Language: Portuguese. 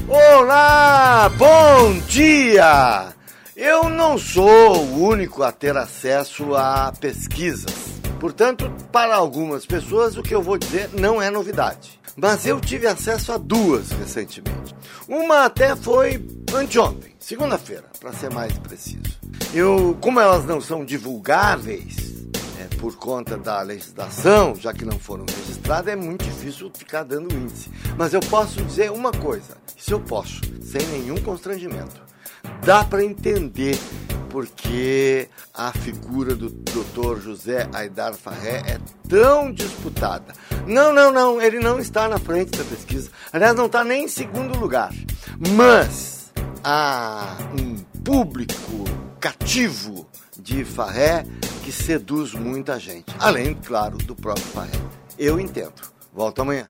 Olá, bom dia! Eu não sou o único a ter acesso a pesquisas. Portanto, para algumas pessoas, o que eu vou dizer não é novidade. Mas eu tive acesso a duas recentemente. Uma até foi anteontem, segunda-feira, para ser mais preciso. Como elas não são divulgáveis, por conta da legislação, já que não foram registradas, é muito difícil ficar dando índice. Mas eu posso dizer uma coisa, isso eu posso, sem nenhum constrangimento. Dá para entender porque a figura do Dr. José Aidar Farré é tão disputada. Não, ele não está na frente da pesquisa. Aliás, não está nem em segundo lugar. Mas há um público cativo de Farré que seduz muita gente. Além, claro, do próprio Farré. Eu entendo. Volto amanhã.